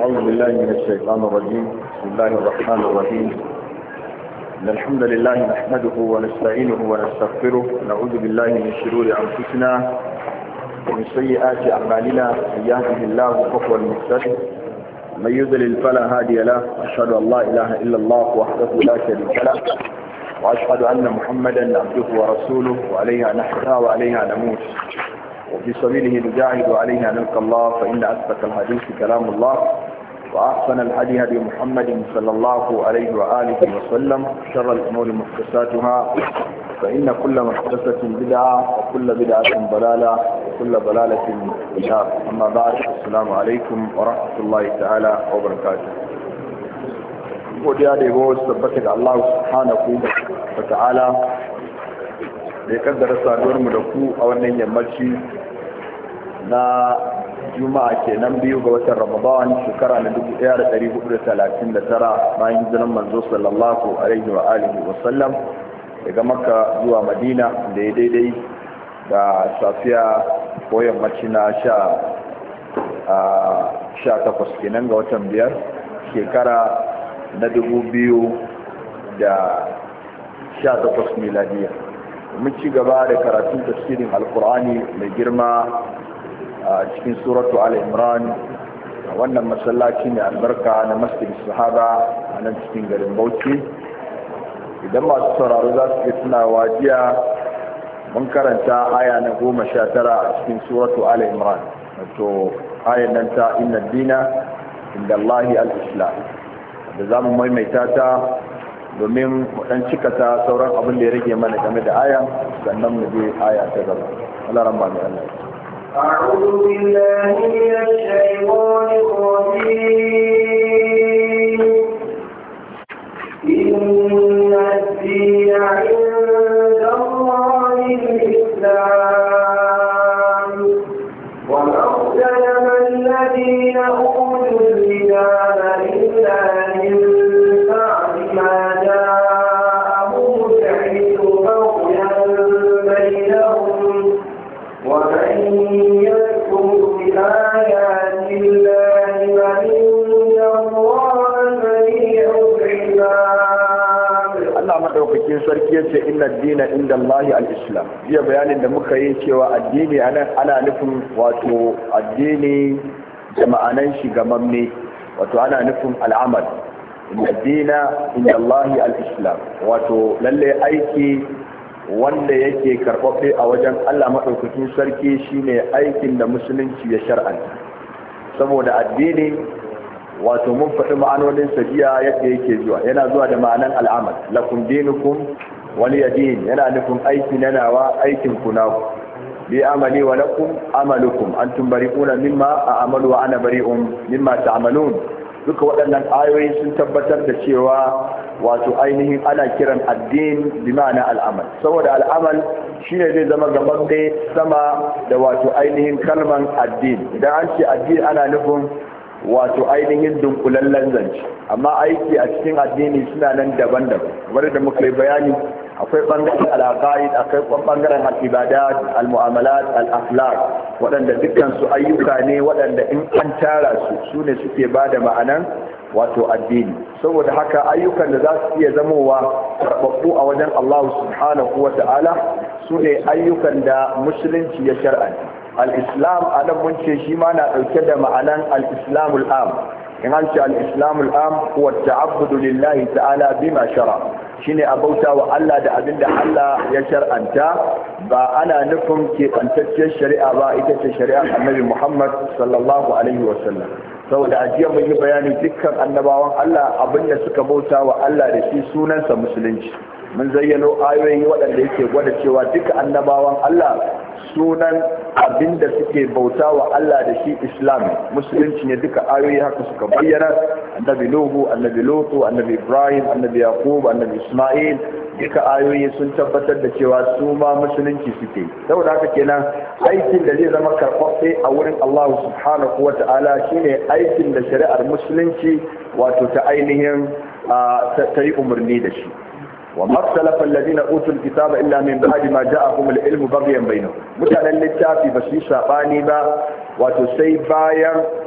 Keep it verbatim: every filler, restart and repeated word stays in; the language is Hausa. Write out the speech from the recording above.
أعوذ بالله من الشيطان الرجيم. بسم الله الرحمن الرحيم. إن الحمد لله نحمده ونستعينه ونستغفره ونعوذ بالله من شرور أنفسنا ومن سيئات أعمالنا. من يهده الله فهو المهتد ومن يضلل فلا هادي له. وأشهد أن لا إله إلا الله وحده لا شريك له وأشهد أن محمدا عبده ورسوله وعليها نحيا وعليها نموت وفي سبيله نجاهد وعليها نلقى الله. فإن أصدق الحديث كلام الله وأحسن الهدي هدي محمد صلى الله عليه وآله وسلم. شر الأمور محدثاتها فإن كل محدثة بدعة وكل بدعة ضلالة وكل ضلالة في النار. أما بعد السلام عليكم ورحمة الله تعالى وبركاته. godiya da yabo tabbata ga Allah subhanahu wa ta'ala da ya kaddara saduwar mu da ku a wannan yammaci na juma'a kenan biyu ga watan Ramadan shekara na dubu ɗaya da ɗari hudu da talatin da tara bayan hijiran manzo sallallahu alaihi wa alihi wa sallam daga Makka zuwa Madina da ya daidai da safiya ko yammaci na sha sha takwas kenan ga watan biyar shekara na dubu biyu da sha takwas miladiya. Mun ci gaba da karatun tafsirin alkur'ani mai girma a cikin suratu al-imran a wannan masallaci mai albarka na masjid sahaba a nan cikin garin Bauchi. Idan masu sauraro za su iya tunawa jiya mun karanta aya na goma sha tara a cikin suratu al-imran, wato ayan nan ta inna dina inda Allahi al-islam, da za mu maimaita ta domin waɗan cika ta sauran abin da ya rage mana game da aya sannan mu je aya ta gaba. Allah ran ba mai Allah. أعوذ بالله من الشيطان الرجيم. إن الدين عند الله الإسلام وما اختلف الذين أوتوا الكتاب إلا من بعد ما جاءهم العلم بغيا بينهم ومن يكفر بآيات الله فإن الله سريع الحساب. Allah madaukakin sarki yace inna ad-dina inda Allah al-islam. Jiya bayanin da muka yi cewa addini anan ana nufin wato addini da ma'anan shi gamamme, wato ana nufin al'amal. Inna dina inda Allahi al-islam, wato lalle aiki wanda yake karɓaɓɓe a wajen Allah maɗaukakin sarki shine aikin da musulunci ya shar'anta. Saboda addini wato mun faɗi ma'anonin jiya yadda yake zuwa, yana zuwa da ma'anan al'amal. Lakum dinukum waliya din, yana nufin aiki na nawa aikin ku naku. bi amali wa lakum amalukum antum bari'una mimma a'malu wa ana bari'un mimma ta'malun. Duka waɗannan ayoyi sun tabbatar da cewa wato ainihin ana kiran addin bi ma'ana al'amal, saboda al'amal shine zai zama gaban da sama da wato ainihin kalman addin. Idan an ce addin ana nufin wato ainihin dunkulallen zance, amma aiki a cikin addini suna nan daban-daban kamar da muka yi bayani. Akwai bangaren al'aqaid, akwai bangaren al'ibadat, al-mu'amalat, al-akhlaq, waɗanda dukkan su ayyuka ne waɗanda in an tara su su ne suke bada ma'anan wato addini. Saboda haka ayyukan da za su iya zamowa karɓaɓɓu a wajen Allah subhanahu wa ta'ala su ne ayyukan da musulunci ya shar'anta. Al-islam a nan mun ce shi ma na ɗauke da ma'anan al-islamul am. In an ce al-islamul am huwa ta'abbudu lillahi ta'ala bima shara, shine a bauta wa Allah da abinda Allah ya shar'anta, ba ana nufin keɓantacciyar shari'a ba, ita ce shari'ar annabi Muhammad sallallahu alaihi wa sallam. Saboda ajiya mun yi bayani dukkan annabawan Allah abinda suka bauta wa Allah da shi sunansa musulunci. Mun zayyano ayoyi waɗanda yake gwada cewa duka annabawan Allah sunan abinda suke bauta wa Allah da shi Islam, musulunci ne. Duka ayoyi haka suka bayyana. Annabi Nuhu, annabi Lutu, annabi Ibrahim, annabi Yaqub, annabi Isma'il, duka ayoyi sun tabbatar da cewa su ma musulunci suke. Saboda haka kenan aikin da zai zama karɓaɓɓe a wurin Allah subhanahu wa ta'ala shine aikin da shari'ar musulunci wato ta ainihin ta yi umarni da shi. وما اختلف الذين اوتوا الكتاب الا من بعد ما جاءهم العلم بغيا بينهم. mutanen littafi ba su yi sabani ba wato sai bayan